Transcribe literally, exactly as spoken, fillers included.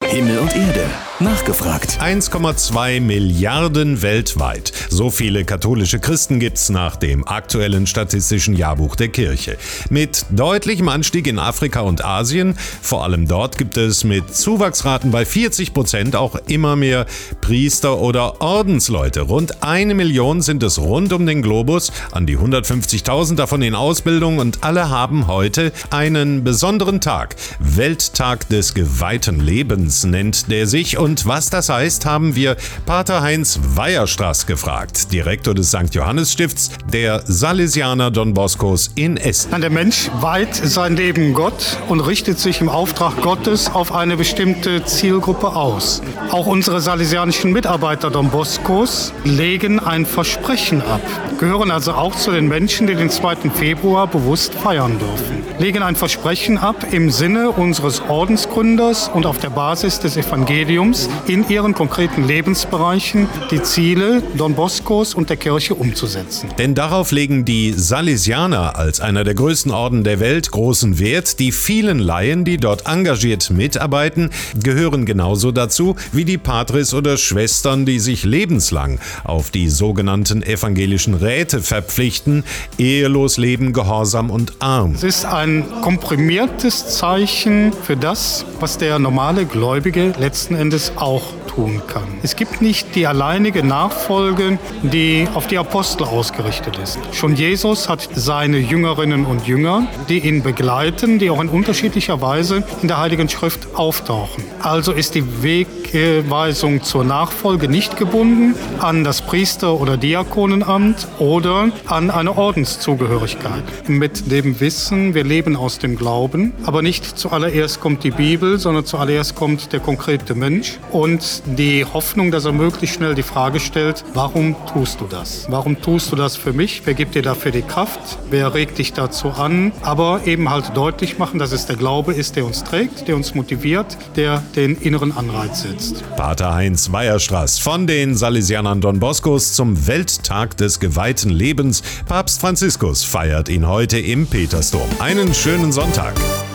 Himmel und Erde. Nachgefragt. eins Komma zwei Milliarden weltweit. So viele katholische Christen gibt's nach dem aktuellen statistischen Jahrbuch der Kirche. Mit deutlichem Anstieg in Afrika und Asien, vor allem dort gibt es mit Zuwachsraten bei vierzig Prozent auch immer mehr Priester oder Ordensleute. Rund eine Million sind es rund um den Globus, an die hundertfünfzigtausend davon in Ausbildung und alle haben heute einen besonderen Tag. Welttag des geweihten Lebens nennt der sich. Und was das heißt, haben wir Pater Heinz Weierstraß gefragt, Direktor des Sankt Johannes Stifts der Salesianer Don Boscos in Essen. Der Mensch weiht sein Leben Gott und richtet sich im Auftrag Gottes auf eine bestimmte Zielgruppe aus. Auch unsere salesianischen Mitarbeiter Don Boscos legen ein Versprechen ab, gehören also auch zu den Menschen, die den zweiten Februar bewusst feiern dürfen. Legen ein Versprechen ab im Sinne unseres Ordensgründers und auf der Basis des Evangeliums in ihren konkreten Lebensbereichen die Ziele Don Boscos und der Kirche umzusetzen. Denn darauf legen die Salesianer als einer der größten Orden der Welt großen Wert. Die vielen Laien, die dort engagiert mitarbeiten, gehören genauso dazu wie die Patres oder Schwestern, die sich lebenslang auf die sogenannten evangelischen Räte verpflichten. Ehelos leben, gehorsam und arm. Es ist ein komprimiertes Zeichen für das, was der normale Gläubige letzten Endes auch tun kann. Es gibt nicht die alleinige Nachfolge, die auf die Apostel ausgerichtet ist. Schon Jesus hat seine Jüngerinnen und Jünger, die ihn begleiten, die auch in unterschiedlicher Weise in der Heiligen Schrift auftauchen. Also ist die Wegweisung zur Nachfolge nicht gebunden an das Priester- oder Diakonenamt oder an eine Ordenszugehörigkeit. Mit dem Wissen, wir leben aus dem Glauben, aber nicht zuallererst kommt die Bibel, sondern zuallererst kommt der konkrete Mensch und die Hoffnung, dass er möglichst schnell die Frage stellt, warum tust du das? Warum tust du das für mich? Wer gibt dir dafür die Kraft? Wer regt dich dazu an? Aber eben halt deutlich machen, dass es der Glaube ist, der uns trägt, der uns motiviert, der den inneren Anreiz setzt. Pater Heinz Weierstraß von den Salesianern Don Boscos zum Welttag des geweihten Lebens. Papst Franziskus feiert ihn heute im Petersdom. Einen schönen Sonntag.